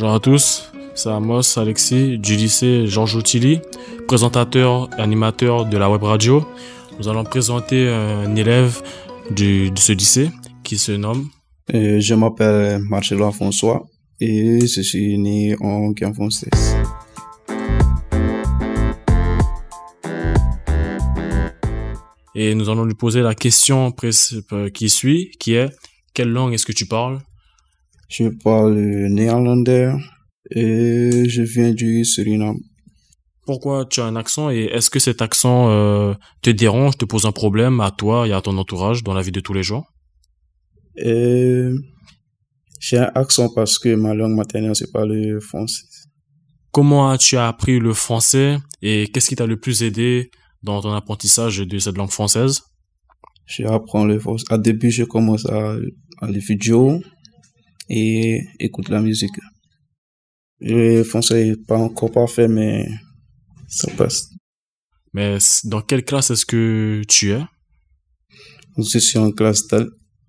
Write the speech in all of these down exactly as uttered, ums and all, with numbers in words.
Bonjour à tous, c'est Amos Alexis du lycée Georges Otili, présentateur et animateur de la web radio. Nous allons présenter un élève du, de ce lycée qui se nomme... Euh, je m'appelle Marcelo François et je suis né en Guyane française. Et nous allons lui poser la question qui suit, qui est « Quelle langue est-ce que tu parles ?» Je parle néerlandais et je viens du Suriname. Pourquoi tu as un accent et est-ce que cet accent euh, te dérange, te pose un problème à toi et à ton entourage dans la vie de tous les jours? Et j'ai un accent parce que ma langue maternelle, c'est pas le français. Comment as-tu appris le français et qu'est-ce qui t'a le plus aidé dans ton apprentissage de cette langue française? J'apprends le français. Au début, je commence à, à les vidéos et écoute la musique. Le français n'est pas encore parfait, mais ça passe. Mais dans quelle classe est-ce que tu es? Je suis en classe D A L.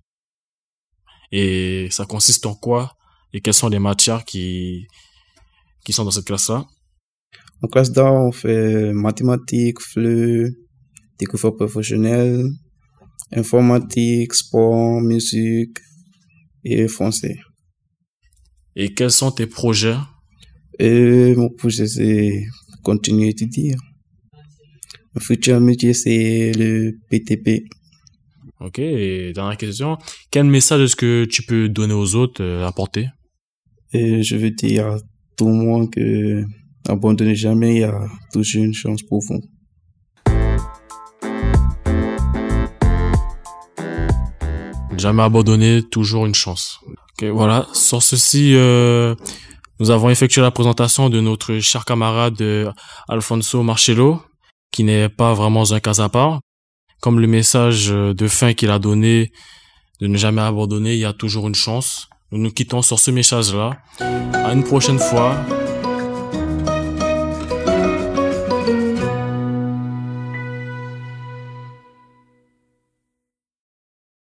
Et ça consiste en quoi? Et quelles sont les matières qui, qui sont dans cette classe-là? En classe D A L, on fait mathématiques, F L E, découverte professionnelle, informatique, sport, musique et français. Et quels sont tes projets? Et mon projet, c'est continuer à étudier. Mon futur métier, c'est le P T P. Ok, et dernière question. Quel message est-ce que tu peux donner aux autres, euh, apporter? Et je veux dire à tout le monde que abandonnez jamais, il y a toujours une chance pour vous. Jamais abandonner, toujours une chance. Ok, voilà. Sur ceci, euh, nous avons effectué la présentation de notre cher camarade euh, Alfonso Marcelo, qui n'est pas vraiment un cas à part. Comme le message de fin qu'il a donné, de ne jamais abandonner, il y a toujours une chance. Nous nous quittons sur ce message-là. À une prochaine fois.